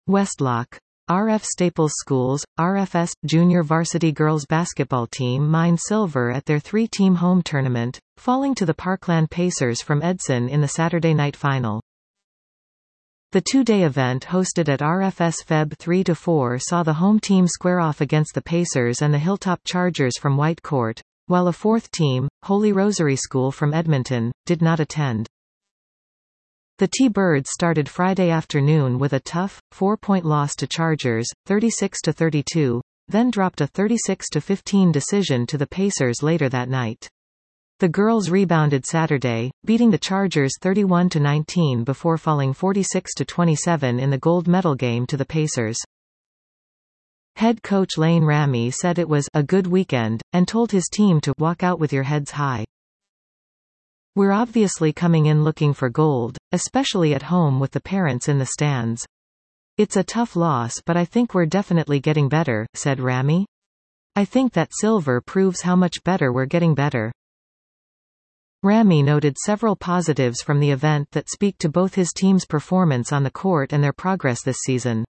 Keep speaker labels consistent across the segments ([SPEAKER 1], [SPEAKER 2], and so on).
[SPEAKER 1] Westlock. RF Staples Schools, RFS, junior varsity girls basketball team mined silver at their three-team home tournament, falling to the Parkland Pacers from Edson in the Saturday night final. The two-day event hosted at RFS Feb 3-4 saw the home team square off against the Pacers and the Hilltop Chargers from White Court, while a fourth team, Holy Rosary School from Edmonton, did not attend. The T-Birds started Friday afternoon with a tough, 4-point loss to Chargers, 36-32, then dropped a 36-15 decision to the Pacers later that night. The girls rebounded Saturday, beating the Chargers 31-19 before falling 46-27 in the gold medal game to the Pacers. Head coach Lane Ramey said it was a good weekend, and told his team to walk out with your heads high. We're obviously coming in looking for gold, especially at home with the parents in the stands. It's a tough loss, but I think we're definitely getting better, said Ramey. I think that silver proves how much better we're getting better. Ramey noted several positives from the event that speak to both his team's performance on the court and their progress this season.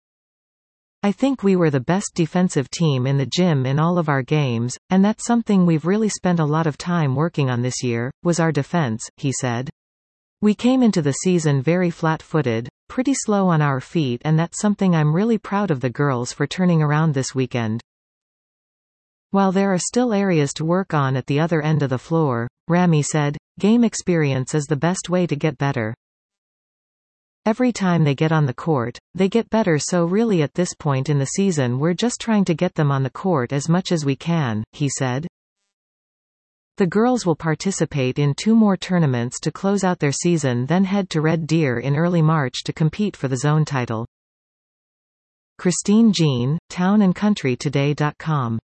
[SPEAKER 1] I think we were the best defensive team in the gym in all of our games, and that's something we've really spent a lot of time working on this year, was our defense, he said. We came into the season very flat-footed, pretty slow on our feet, and that's something I'm really proud of the girls for turning around this weekend. While there are still areas to work on at the other end of the floor, Ramey said, game experience is the best way to get better. Every time they get on the court, they get better, so really at this point in the season we're just trying to get them on the court as much as we can, he said. The girls will participate in 2 more tournaments to close out their season, then head to Red Deer in early March to compete for the zone title. Christine Jean, townandcountrytoday.com